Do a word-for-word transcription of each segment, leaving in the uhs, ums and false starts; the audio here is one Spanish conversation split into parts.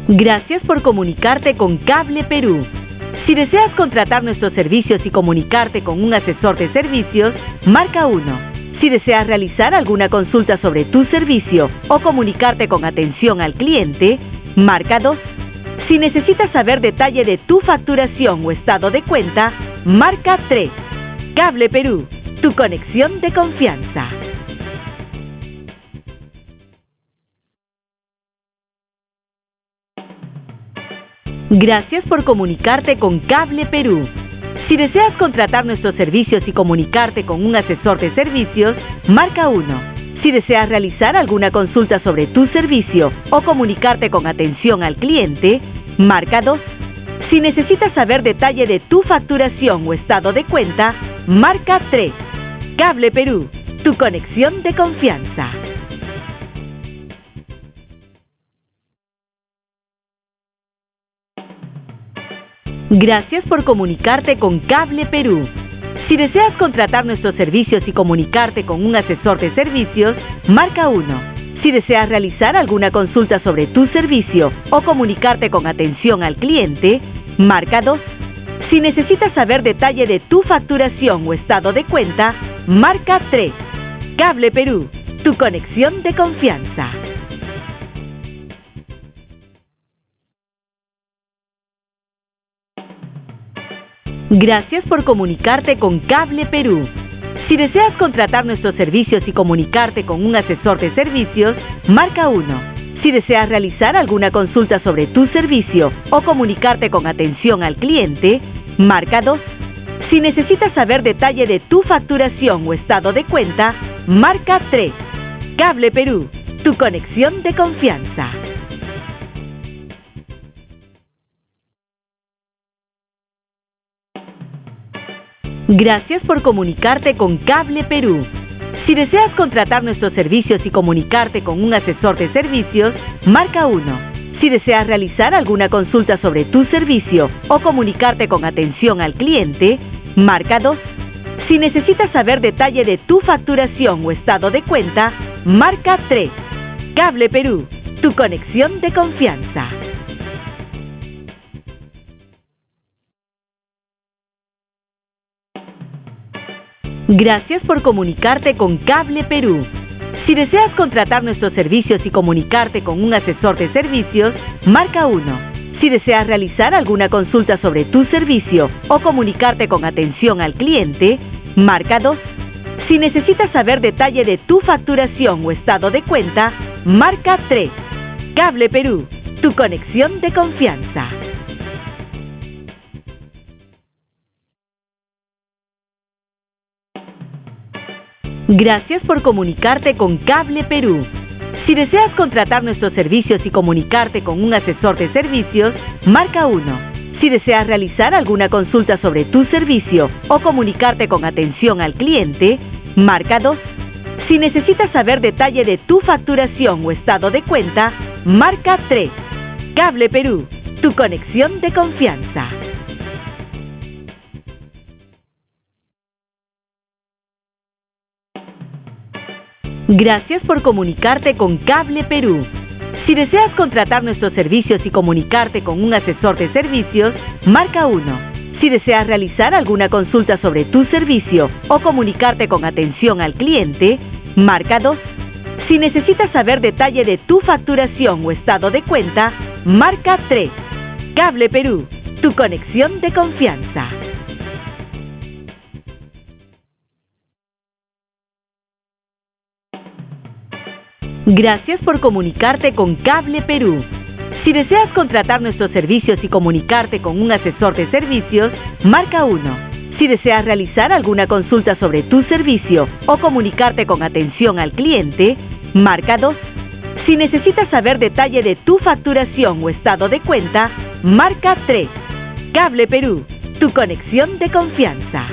Gracias por comunicarte con Cable Perú. Si deseas contratar nuestros servicios y comunicarte con un asesor de servicios, marca uno. Si deseas realizar alguna consulta sobre tu servicio o comunicarte con atención al cliente, marca dos. Si necesitas saber detalle de tu facturación o estado de cuenta, marca tres. Cable Perú, tu conexión de confianza. Gracias por comunicarte con Cable Perú. Si deseas contratar nuestros servicios y comunicarte con un asesor de servicios, marca uno. Si deseas realizar alguna consulta sobre tu servicio o comunicarte con atención al cliente, marca dos. Si necesitas saber detalle de tu facturación o estado de cuenta, marca tres. Cable Perú, tu conexión de confianza. Gracias por comunicarte con Cable Perú. Si deseas contratar nuestros servicios y comunicarte con un asesor de servicios, marca uno. Si deseas realizar alguna consulta sobre tu servicio o comunicarte con atención al cliente, marca dos. Si necesitas saber detalle de tu facturación o estado de cuenta, marca tres. Cable Perú, tu conexión de confianza. Gracias por comunicarte con Cable Perú. Si deseas contratar nuestros servicios y comunicarte con un asesor de servicios, marca uno. Si deseas realizar alguna consulta sobre tu servicio o comunicarte con atención al cliente, marca dos. Si necesitas saber detalle de tu facturación o estado de cuenta, marca tres. Cable Perú, tu conexión de confianza. Gracias por comunicarte con Cable Perú. Si deseas contratar nuestros servicios y comunicarte con un asesor de servicios, marca uno. Si deseas realizar alguna consulta sobre tu servicio o comunicarte con atención al cliente, marca dos. Si necesitas saber detalle de tu facturación o estado de cuenta, marca tres. Cable Perú, tu conexión de confianza. Gracias por comunicarte con Cable Perú. Si deseas contratar nuestros servicios y comunicarte con un asesor de servicios, marca uno. Si deseas realizar alguna consulta sobre tu servicio o comunicarte con atención al cliente, marca dos. Si necesitas saber detalle de tu facturación o estado de cuenta, marca tres. Cable Perú, tu conexión de confianza. Gracias por comunicarte con Cable Perú. Si deseas contratar nuestros servicios y comunicarte con un asesor de servicios, marca uno. Si deseas realizar alguna consulta sobre tu servicio o comunicarte con atención al cliente, marca dos. Si necesitas saber detalle de tu facturación o estado de cuenta, marca tres. Cable Perú, tu conexión de confianza. Gracias por comunicarte con Cable Perú. Si deseas contratar nuestros servicios y comunicarte con un asesor de servicios, marca uno. Si deseas realizar alguna consulta sobre tu servicio o comunicarte con atención al cliente, marca dos. Si necesitas saber detalle de tu facturación o estado de cuenta, marca tres. Cable Perú, tu conexión de confianza. Gracias por comunicarte con Cable Perú. Si deseas contratar nuestros servicios y comunicarte con un asesor de servicios, marca uno. Si deseas realizar alguna consulta sobre tu servicio o comunicarte con atención al cliente, marca dos. Si necesitas saber detalle de tu facturación o estado de cuenta, marca tres. Cable Perú, tu conexión de confianza.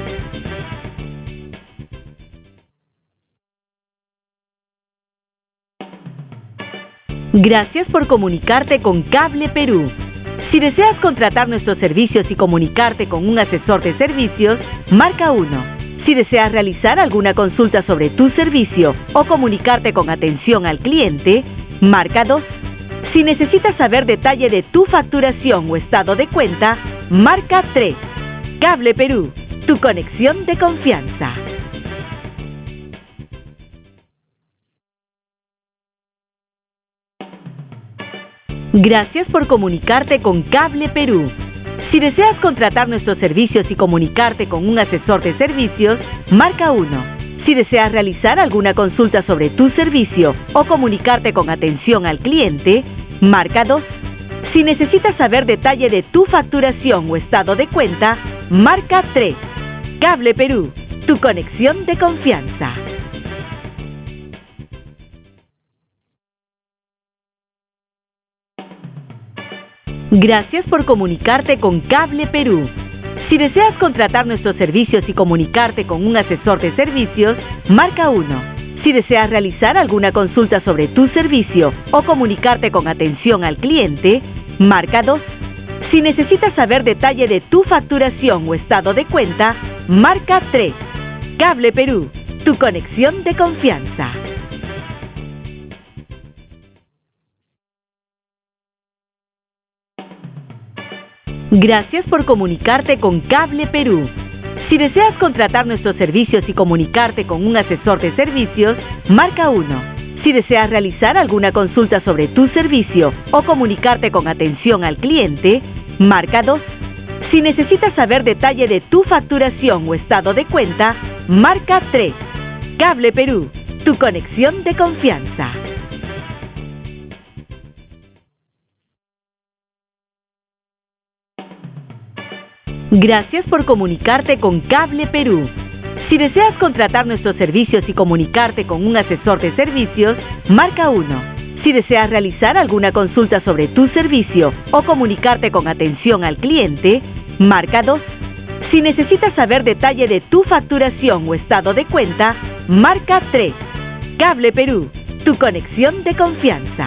Gracias por comunicarte con Cable Perú. Si deseas contratar nuestros servicios y comunicarte con un asesor de servicios, marca uno. Si deseas realizar alguna consulta sobre tu servicio o comunicarte con atención al cliente, marca dos. Si necesitas saber detalle de tu facturación o estado de cuenta, marca tres. Cable Perú, tu conexión de confianza. Gracias por comunicarte con Cable Perú. Si deseas contratar nuestros servicios y comunicarte con un asesor de servicios, marca uno. Si deseas realizar alguna consulta sobre tu servicio o comunicarte con atención al cliente, marca dos. Si necesitas saber detalle de tu facturación o estado de cuenta, marca tres. Cable Perú, tu conexión de confianza. Gracias por comunicarte con Cable Perú. Si deseas contratar nuestros servicios y comunicarte con un asesor de servicios, marca uno. Si deseas realizar alguna consulta sobre tu servicio o comunicarte con atención al cliente, marca dos. Si necesitas saber detalle de tu facturación o estado de cuenta, marca tres. Cable Perú, tu conexión de confianza. Gracias por comunicarte con Cable Perú. Si deseas contratar nuestros servicios y comunicarte con un asesor de servicios, marca uno. Si deseas realizar alguna consulta sobre tu servicio o comunicarte con atención al cliente, marca dos. Si necesitas saber detalle de tu facturación o estado de cuenta, marca tres. Cable Perú, tu conexión de confianza. Gracias por comunicarte con Cable Perú. Si deseas contratar nuestros servicios y comunicarte con un asesor de servicios, marca uno. Si deseas realizar alguna consulta sobre tu servicio o comunicarte con atención al cliente, marca dos. Si necesitas saber detalle de tu facturación o estado de cuenta, marca tres. Cable Perú, tu conexión de confianza.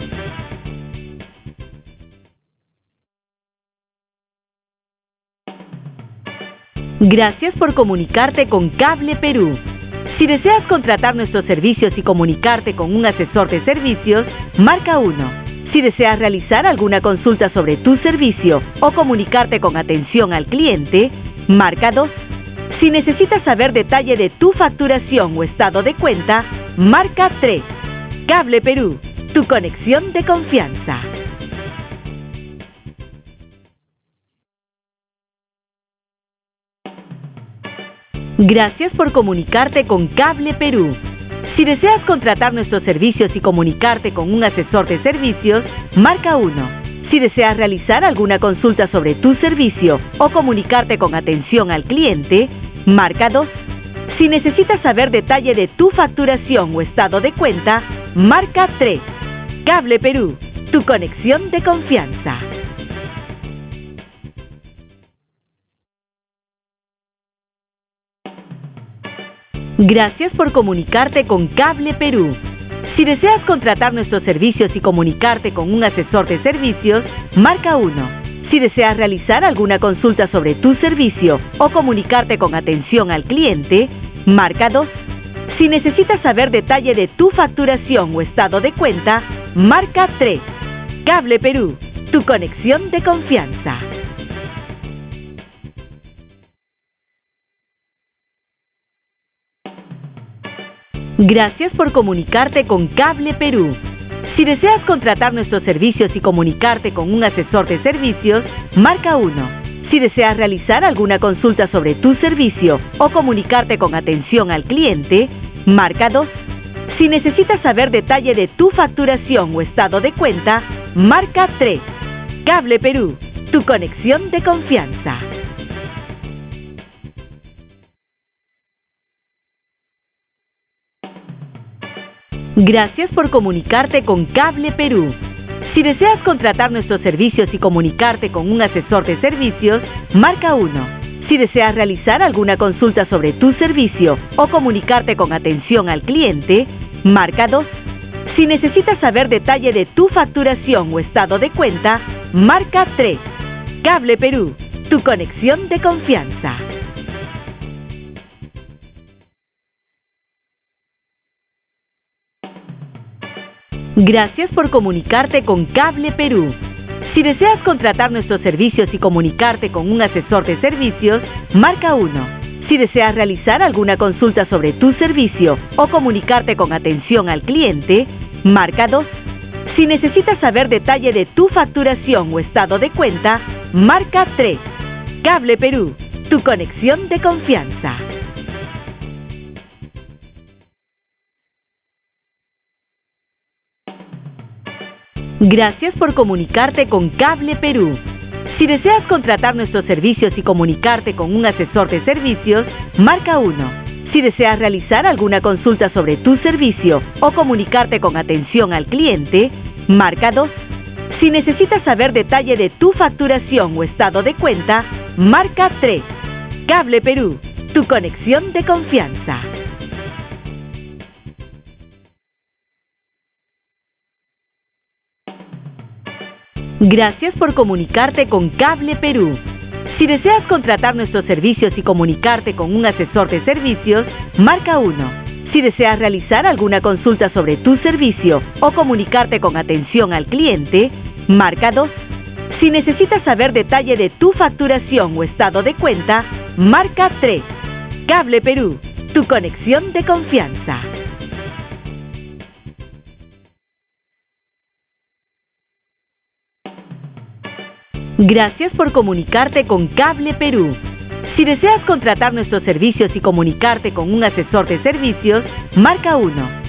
Gracias por comunicarte con Cable Perú. Si deseas contratar nuestros servicios y comunicarte con un asesor de servicios, marca uno. Si deseas realizar alguna consulta sobre tu servicio o comunicarte con atención al cliente, marca dos. Si necesitas saber detalle de tu facturación o estado de cuenta, marca tres. Cable Perú, tu conexión de confianza. Gracias por comunicarte con Cable Perú. Si deseas contratar nuestros servicios y comunicarte con un asesor de servicios, marca uno. Si deseas realizar alguna consulta sobre tu servicio o comunicarte con atención al cliente, marca dos. Si necesitas saber detalle de tu facturación o estado de cuenta, marca tres. Cable Perú, tu conexión de confianza. Gracias por comunicarte con Cable Perú. Si deseas contratar nuestros servicios y comunicarte con un asesor de servicios, marca uno. Si deseas realizar alguna consulta sobre tu servicio o comunicarte con atención al cliente, marca dos. Si necesitas saber detalle de tu facturación o estado de cuenta, marca tres. Cable Perú, tu conexión de confianza. Gracias por comunicarte con Cable Perú. Si deseas contratar nuestros servicios y comunicarte con un asesor de servicios, marca uno. Si deseas realizar alguna consulta sobre tu servicio o comunicarte con atención al cliente, marca dos. Si necesitas saber detalle de tu facturación o estado de cuenta, marca tres. Cable Perú, tu conexión de confianza. Gracias por comunicarte con Cable Perú. Si deseas contratar nuestros servicios y comunicarte con un asesor de servicios, marca uno. Si deseas realizar alguna consulta sobre tu servicio o comunicarte con atención al cliente, marca dos. Si necesitas saber detalle de tu facturación o estado de cuenta, marca tres. Cable Perú, tu conexión de confianza. Gracias por comunicarte con Cable Perú. Si deseas contratar nuestros servicios y comunicarte con un asesor de servicios, marca uno. Si deseas realizar alguna consulta sobre tu servicio o comunicarte con atención al cliente, marca dos. Si necesitas saber detalle de tu facturación o estado de cuenta, marca tres. Cable Perú, tu conexión de confianza. Gracias por comunicarte con Cable Perú. Si deseas contratar nuestros servicios y comunicarte con un asesor de servicios, marca uno. Si deseas realizar alguna consulta sobre tu servicio o comunicarte con atención al cliente, marca dos. Si necesitas saber detalle de tu facturación o estado de cuenta, marca tres. Cable Perú, tu conexión de confianza. Gracias por comunicarte con Cable Perú. Si deseas contratar nuestros servicios y comunicarte con un asesor de servicios, marca uno. Si deseas realizar alguna consulta sobre tu servicio o comunicarte con atención al cliente, marca dos. Si necesitas saber detalle de tu facturación o estado de cuenta, marca tres. Cable Perú, tu conexión de confianza. Gracias por comunicarte con Cable Perú. Si deseas contratar nuestros servicios y comunicarte con un asesor de servicios, marca uno.